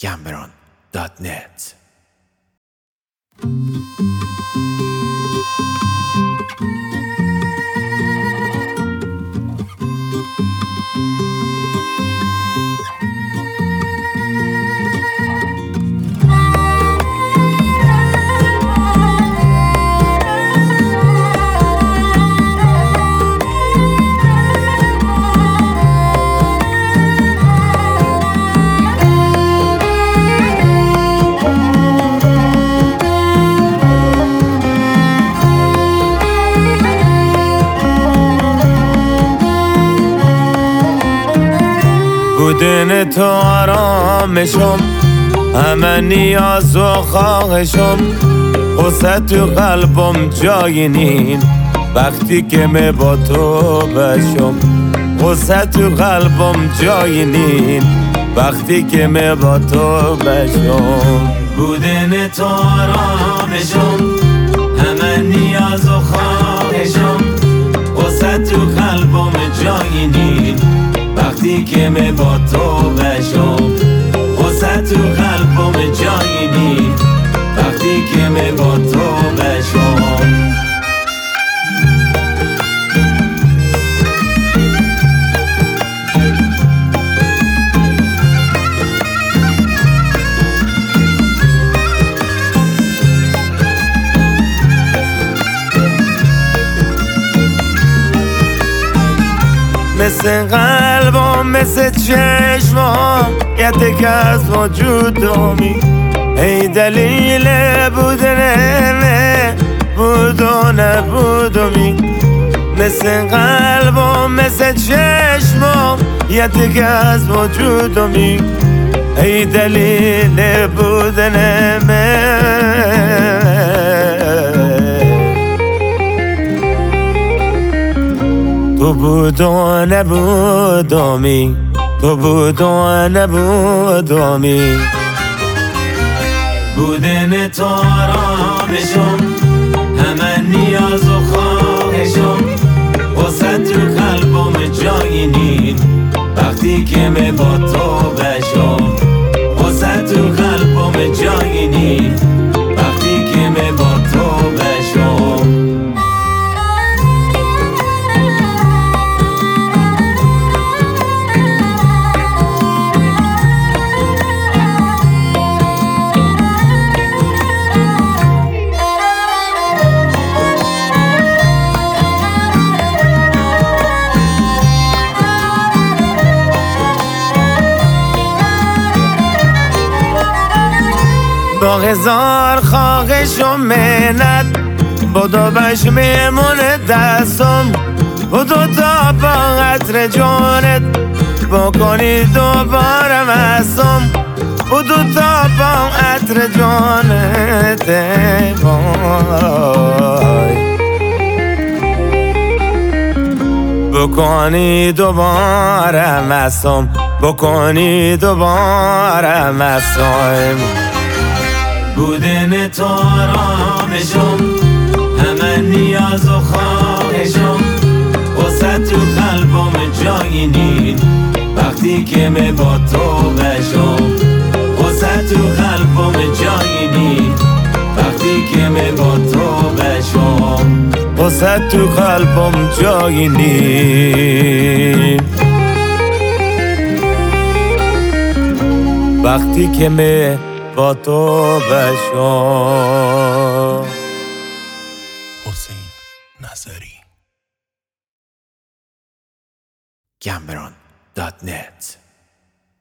gambron.net. بودن تو آرامشم، همه نیاز و خواهشم. غصه تو قلبم جای نین وقتی که می با تو بشم. غصه تو قلبم جای نین وقتی که می با تو بشم. بودن تو آرامشم، همه نیاز و خواهشم. غصه تو قلبم جای نین وقتی که می با تو بشم. غصه تو قلبم جای نین وقتی که می با تو بشم. مثل قلبم مثل چشمم یه تک از وجودمی. ای دلیل بودنمه بود و نبودمی. مثل قلبم مثل چشمم یه تک از وجودمی. ای دلیل بودنمه تو بود و نبودمی. تو بود و نبودمی. بودن تو آرامشم، همه نیاز و خواهشم. غصه تو قلبم جای نین وقتی که می با تو بشم. غصه تو قلبم جای نین وقتی که می با تو بشم. با هزار خواهش و منت بدو بش میمونه دستم. بدو تا با عطر جانت بکنی دوباره مستم. بدو تا با عطر جانت وای بکنی دوباره مستم. بکنی دوباره مستم. بودن تو آرامشم، همه نیاز و خواهشم. غصه تو قلبم جای نین وقتی که می با تو بشم. غصه تو قلبم جای نین وقتی که می با تو بشم. غصه تو قلبم جای نین وقتی که می با تو بشم. حسین نظری gambron.net.